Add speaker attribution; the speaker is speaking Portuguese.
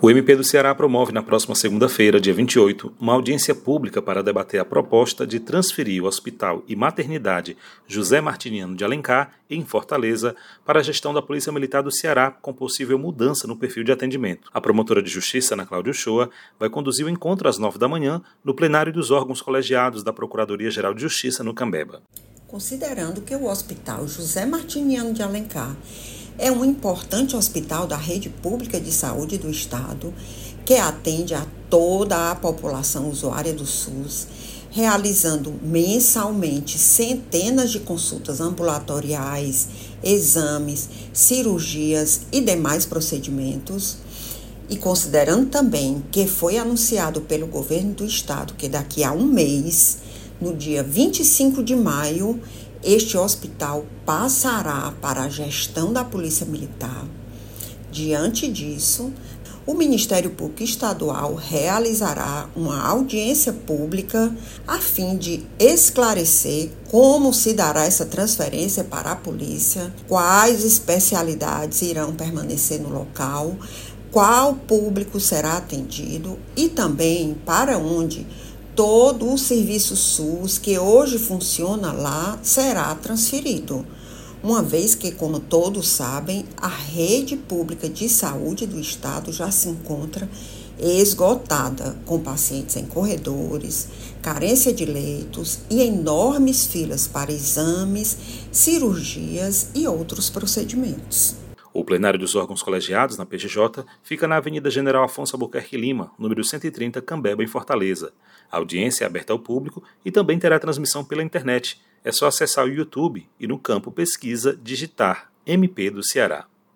Speaker 1: O MP do Ceará promove na próxima segunda-feira, dia 28, uma audiência pública para debater a proposta de transferir o Hospital e Maternidade José Martiniano de Alencar, em Fortaleza, para a gestão da Polícia Militar do Ceará, com possível mudança no perfil de atendimento. A promotora de Justiça, Ana Cláudia Uchoa, vai conduzir o encontro às 9 da manhã no plenário dos órgãos colegiados da Procuradoria-Geral de Justiça no Cambeba.
Speaker 2: Considerando que o Hospital José Martiniano de Alencar é um importante hospital da rede pública de saúde do Estado, que atende a toda a população usuária do SUS, realizando mensalmente centenas de consultas ambulatoriais, exames, cirurgias e demais procedimentos, e considerando também que foi anunciado pelo governo do Estado que daqui a um mês, no dia 25 de maio, este hospital passará para a gestão da Polícia Militar. Diante disso, o Ministério Público Estadual realizará uma audiência pública a fim de esclarecer como se dará essa transferência para a polícia, quais especialidades irão permanecer no local, qual público será atendido e também para onde todo o serviço SUS que hoje funciona lá será transferido, uma vez que, como todos sabem, a rede pública de saúde do Estado já se encontra esgotada, com pacientes em corredores, carência de leitos e enormes filas para exames, cirurgias e outros procedimentos.
Speaker 1: O plenário dos órgãos colegiados na PGJ fica na Avenida General Afonso Albuquerque Lima, número 130, Cambeba, em Fortaleza. A audiência é aberta ao público e também terá transmissão pela internet. É só acessar o YouTube e no campo Pesquisa digitar MP do Ceará.